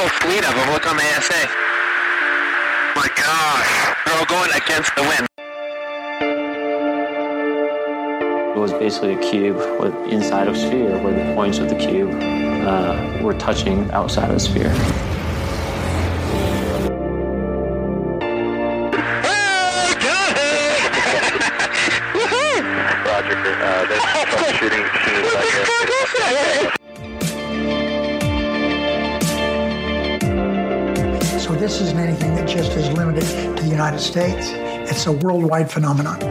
fleet of them. Look on the ASA. My gosh. They're all going against the wind. It was basically a cube with inside of a sphere where the points of the cube were touching outside of the sphere. Roger. There's troubleshooting machines out here. So this isn't anything that just is limited to the United States. It's a worldwide phenomenon.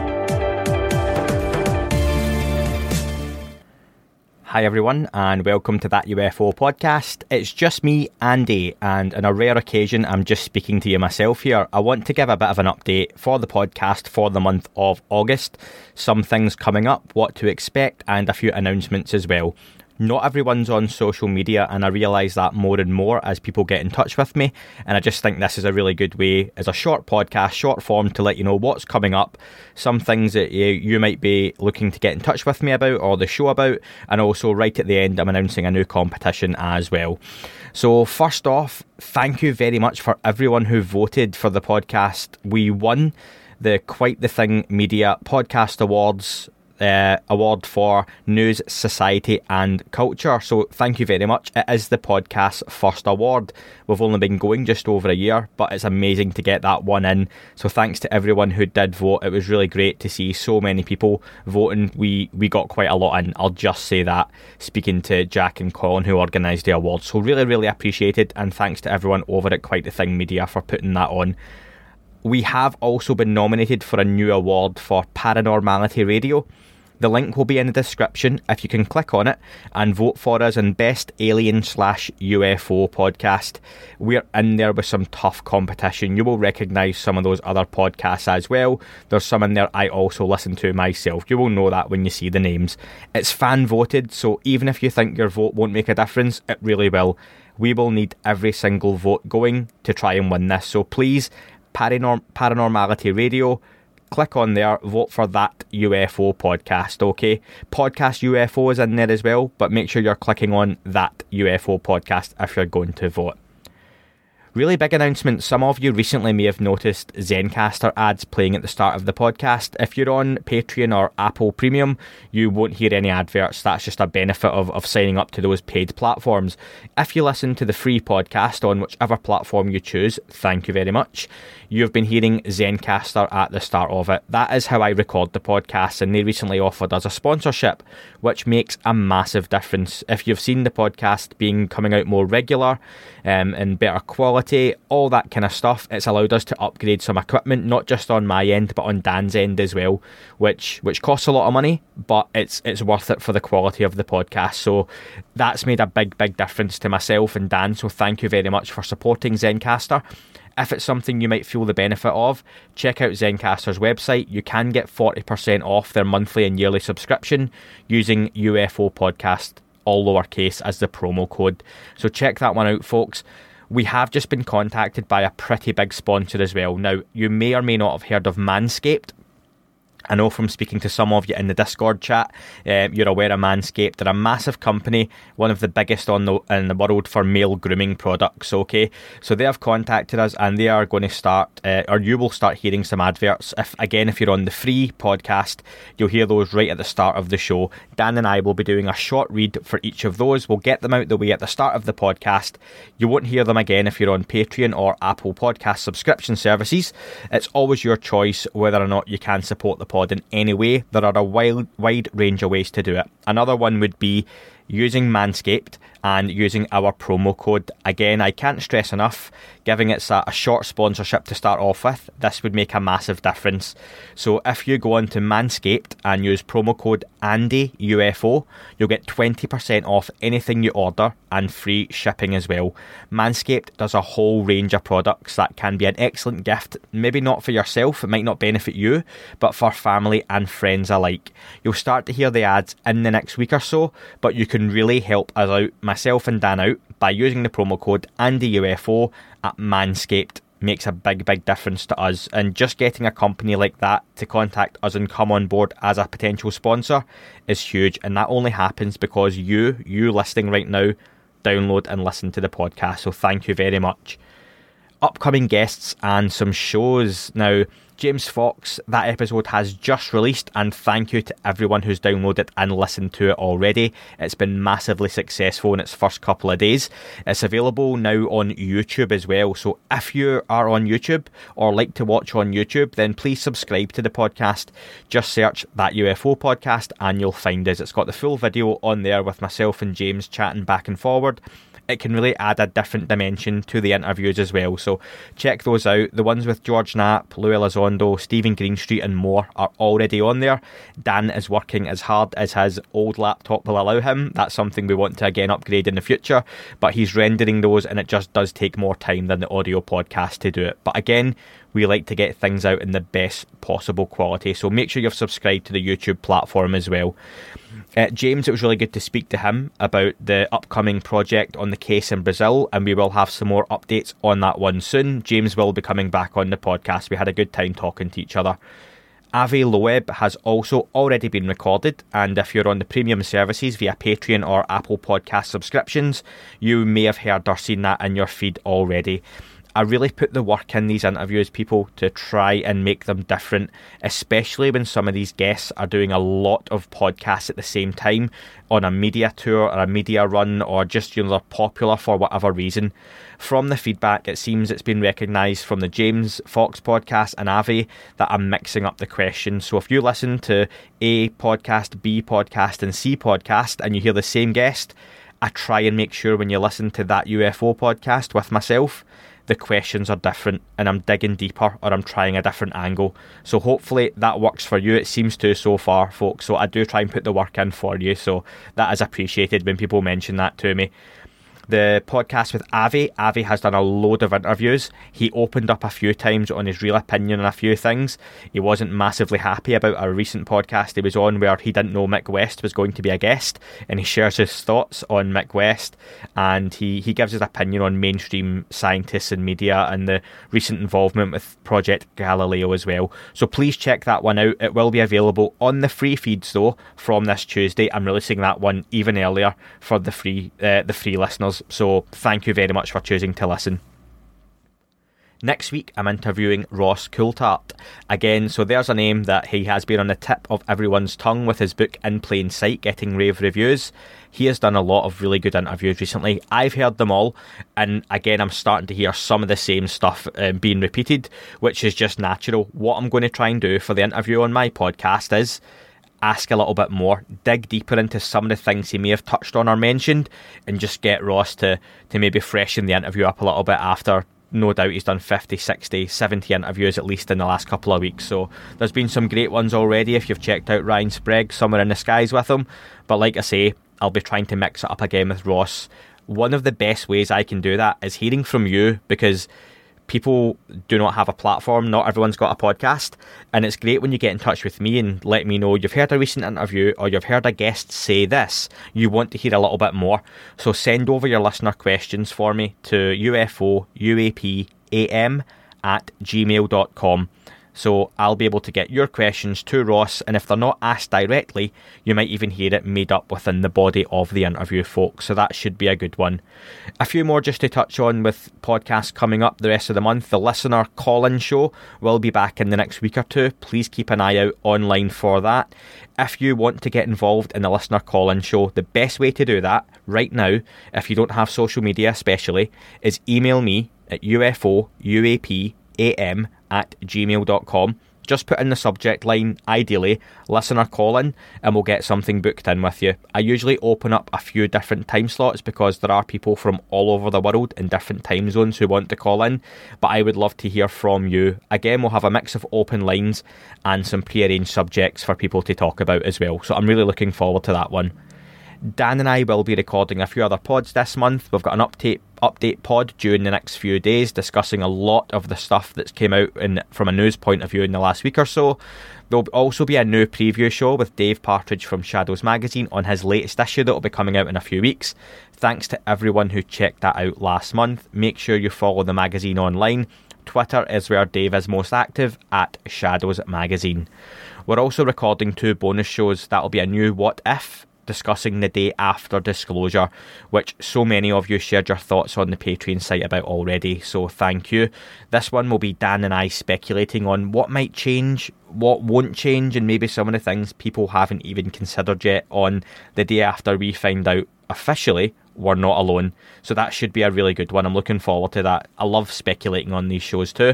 Hi everyone, and welcome to That UFO podcast. It's just me, Andy, and on a rare occasion I'm just speaking to you myself here. I want to give a bit of an update for the podcast for the month of August, some things coming up, what to expect, and a few announcements as well. Not everyone's on social media, and I realise that more and more as people get in touch with me, and I just think this is a really good way as a short podcast, short form, to let you know what's coming up, some things that you might be looking to get in touch with me about or the show about, and also right at the end I'm announcing a new competition as well. So first off, thank you very much for everyone who voted for the podcast. We won the Quite the Thing Media Podcast Awards award for news, society and culture. So thank you very much. It is the podcast's first award. We've only been going just over a year, but it's amazing to get that one in. So thanks to everyone who did vote. It was really great to see so many people voting. We got quite a lot in, I'll just say that, speaking to Jack and Colin who organised the awards. So really appreciated, and thanks to everyone over at Quite the Thing Media for putting that on. We have also been nominated for a new award for Paranormality Radio. The link will be in the description if you can click on it and vote for us in Best Alien/UFO Podcast. We're in there with some tough competition. You will recognise some of those other podcasts as well. There's some in there I also listen to myself. You will know that when you see the names. It's fan voted, so even if you think your vote won't make a difference, it really will. We will need every single vote going to try and win this. So please, Paranormality Radio, click on there, vote for That UFO Podcast, okay? Podcast UFO is in there as well, but make sure you're clicking on That UFO Podcast if you're going to vote. Really big announcement. Some of you recently may have noticed Zencastr ads playing at the start of the podcast. If you're on Patreon or Apple Premium, you won't hear any adverts. That's just a benefit of signing up to those paid platforms. If you listen to the free podcast on whichever platform you choose, thank you very much. You've been hearing Zencastr at the start of it. That is how I record the podcast, and they recently offered us a sponsorship, which makes a massive difference. If you've seen the podcast coming out more regular and better quality, all that kind of stuff, it's allowed us to upgrade some equipment, not just on my end, but on Dan's end as well, which costs a lot of money, but it's worth it for the quality of the podcast. So that's made a big difference to myself and Dan, so thank you very much for supporting Zencastr. If it's something you might feel the benefit of, check out Zencastr's website. You can get 40% off their monthly and yearly subscription using UFO Podcast, all lowercase, as the promo code. So check that one out, folks. We have just been contacted by a pretty big sponsor as well. Now, you may or may not have heard of Manscaped. I know from speaking to some of you in the Discord chat, you're aware of Manscaped. They're a massive company, one of the biggest in the world for male grooming products, okay? So they have contacted us, and they are going to start, or you will start hearing some adverts. If you're on the free podcast, you'll hear those right at the start of the show. Dan and I will be doing a short read for each of those. We'll get them out the way at the start of the podcast. You won't hear them again if you're on Patreon or Apple Podcast subscription services. It's always your choice whether or not you can support the pod in any way. There are a wide range of ways to do it. Another one would be using Manscaped and using our promo code. Again, I can't stress enough, giving it a short sponsorship to start off with, this would make a massive difference. So if you go on to Manscaped and use promo code ANDYUFO, you'll get 20% off anything you order and free shipping as well. Manscaped does a whole range of products that can be an excellent gift, maybe not for yourself, it might not benefit you, but for family and friends alike. You'll start to hear the ads in the next week or so, but you can really help us out, myself and Dan out, by using the promo code ANDYUFO at Manscaped. Makes a big difference to us, and just getting a company like that to contact us and come on board as a potential sponsor is huge, and that only happens because you listening right now download and listen to the podcast. So thank you very much. Upcoming guests and some shows. Now, James Fox, that episode has just released, and thank you to everyone who's downloaded and listened to it already. It's been massively successful in its first couple of days. It's available now on YouTube as well, so if you are on YouTube or like to watch on YouTube, then please subscribe to the podcast. Just search That UFO Podcast and you'll find us. It's got the full video on there with myself and James chatting back and forward. It can really add a different dimension to the interviews as well, so check those out. The ones with George Knapp, Lou Elizondo, Stephen Greenstreet and more are already on there. Dan is working as hard as his old laptop will allow him. That's something we want to again upgrade in the future, but he's rendering those and it just does take more time than the audio podcast to do it. But again, we like to get things out in the best possible quality, so make sure you've subscribed to the YouTube platform as well. James, it was really good to speak to him about the upcoming project on the case in Brazil, and we will have some more updates on that one soon. James will be coming back on the podcast. We had a good time talking to each other. Avi Loeb has also already been recorded, and if you're on the premium services via Patreon or Apple Podcast subscriptions, you may have heard or seen that in your feed already. I really put the work in these interviews, people, to try and make them different, especially when some of these guests are doing a lot of podcasts at the same time on a media tour or a media run, or just, they're popular for whatever reason. From the feedback, it seems it's been recognised from the James Fox podcast and Avi that I'm mixing up the questions. So if you listen to A podcast, B podcast and C podcast and you hear the same guest, I try and make sure when you listen to That UFO Podcast with myself, the questions are different and I'm digging deeper or I'm trying a different angle. So hopefully that works for you. It seems to so far, folks. So I do try and put the work in for you. So that is appreciated when people mention that to me. The podcast with Avi has done a load of interviews. He opened up a few times on his real opinion on a few things. He wasn't massively happy about a recent podcast he was on where he didn't know Mick West was going to be a guest, and he shares his thoughts on Mick West, and he gives his opinion on mainstream scientists and media and the recent involvement with Project Galileo as well. So please check that one out. It will be available on the free feeds though from this Tuesday. I'm releasing that one even earlier for the free listeners. So thank you very much for choosing to listen. Next week, I'm interviewing Ross Coulthart again. So there's a name that he has been on the tip of everyone's tongue with his book In Plain Sight, getting rave reviews. He has done a lot of really good interviews recently. I've heard them all, and again, I'm starting to hear some of the same stuff being repeated, which is just natural. What I'm going to try and do for the interview on my podcast is ask a little bit more, dig deeper into some of the things he may have touched on or mentioned, and just get Ross to maybe freshen the interview up a little bit after, no doubt he's done 50, 60, 70 interviews at least in the last couple of weeks. So there's been some great ones already if you've checked out Ryan Sprague, Somewhere in the Skies with him. But like I say, I'll be trying to mix it up again with Ross. One of the best ways I can do that is hearing from you, because people do not have a platform. Not everyone's got a podcast, and it's great when you get in touch with me and let me know you've heard a recent interview or you've heard a guest say this, you want to hear a little bit more. So send over your listener questions for me to ufouapam@gmail.com. So I'll be able to get your questions to Ross, and if they're not asked directly, you might even hear it made up within the body of the interview, folks. So that should be a good one. A few more just to touch on with podcasts coming up the rest of the month. The listener call-in show will be back in the next week or two. Please keep an eye out online for that. If you want to get involved in the listener call-in show, the best way to do that right now, if you don't have social media especially, is email me at ufouapam@gmail.com. Just put in the subject line, ideally, listener call-in, and we'll get something booked in with you. I usually open up a few different time slots because there are people from all over the world in different time zones who want to call in, but I would love to hear from you. Again, we'll have a mix of open lines and some pre-arranged subjects for people to talk about as well, so I'm really looking forward to that one. Dan and I will be recording a few other pods this month. We've got an update pod during the next few days discussing a lot of the stuff that's came out from a news point of view in the last week or so. There'll also be a new preview show with Dave Partridge from Shadows Magazine on his latest issue that will be coming out in a few weeks. Thanks to everyone who checked that out last month. Make sure you follow the magazine online. Twitter is where Dave is most active, at Shadows Magazine. We're also recording 2 bonus shows. That'll be a new What If discussing the day after disclosure, which so many of you shared your thoughts on the Patreon site about already, so thank you. This one will be Dan and I speculating on what might change, what won't change, and maybe some of the things people haven't even considered yet on the day after we find out officially we're not alone. So that should be a really good one. I'm looking forward to that. I love speculating on these shows too.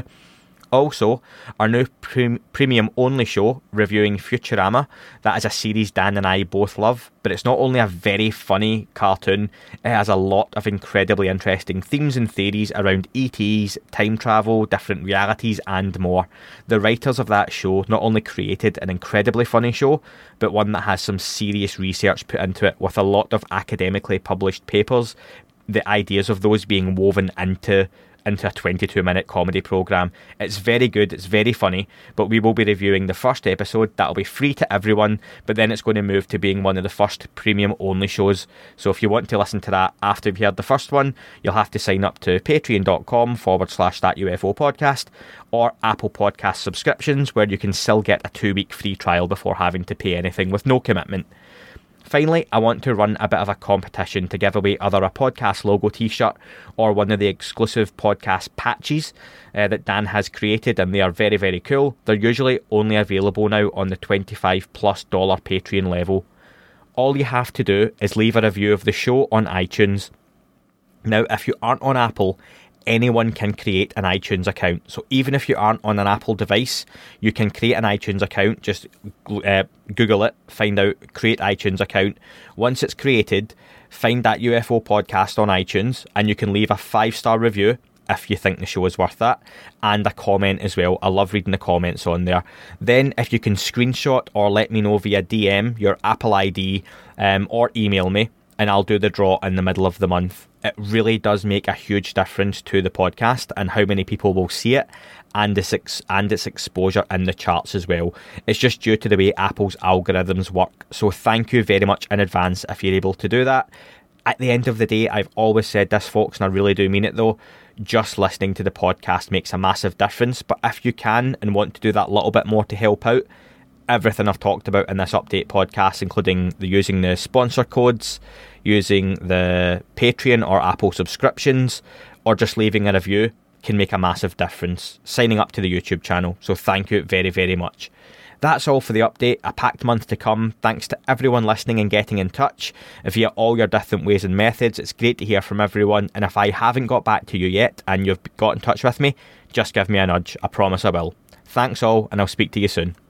Also, our new premium only show reviewing Futurama. That is a series Dan and I both love, but it's not only a very funny cartoon, it has a lot of incredibly interesting themes and theories around ETs, time travel, different realities and more. The writers of that show not only created an incredibly funny show, but one that has some serious research put into it with a lot of academically published papers, the ideas of those being woven into a 22-minute comedy programme. It's very good, it's very funny, but we will be reviewing the first episode. That'll be free to everyone, but then it's going to move to being one of the first premium-only shows. So if you want to listen to that after you've heard the first one, you'll have to sign up to patreon.com/That UFO podcast or Apple Podcast subscriptions, where you can still get a 2-week free trial before having to pay anything with no commitment. Finally, I want to run a bit of a competition to give away either a podcast logo t-shirt or one of the exclusive podcast patches that Dan has created, and they are very, very cool. They're usually only available now on the $25+ Patreon level. All you have to do is leave a review of the show on iTunes. Now, if you aren't on Apple, anyone can create an iTunes account. So even if you aren't on an Apple device, you can create an iTunes account. Just Google it, find out, create iTunes account. Once it's created, find That UFO podcast on iTunes, and you can leave a 5-star review if you think the show is worth that, and a comment as well. I love reading the comments on there. Then if you can screenshot or let me know via DM your Apple ID or email me, and I'll do the draw in the middle of the month. It really does make a huge difference to the podcast and how many people will see it, and its exposure in the charts as well. It's just due to the way Apple's algorithms work. So thank you very much in advance if you're able to do that. At the end of the day, I've always said this, folks, and I really do mean it though, just listening to the podcast makes a massive difference. But if you can and want to do that little bit more to help out, everything I've talked about in this update podcast, including using the sponsor codes, using the Patreon or Apple subscriptions, or just leaving a review, can make a massive difference. Signing up to the YouTube channel. So thank you very, very much. That's all for the update. A packed month to come. Thanks to everyone listening and getting in touch via all your different ways and methods. It's great to hear from everyone. And if I haven't got back to you yet and you've got in touch with me, just give me a nudge. I promise I will. Thanks all, and I'll speak to you soon.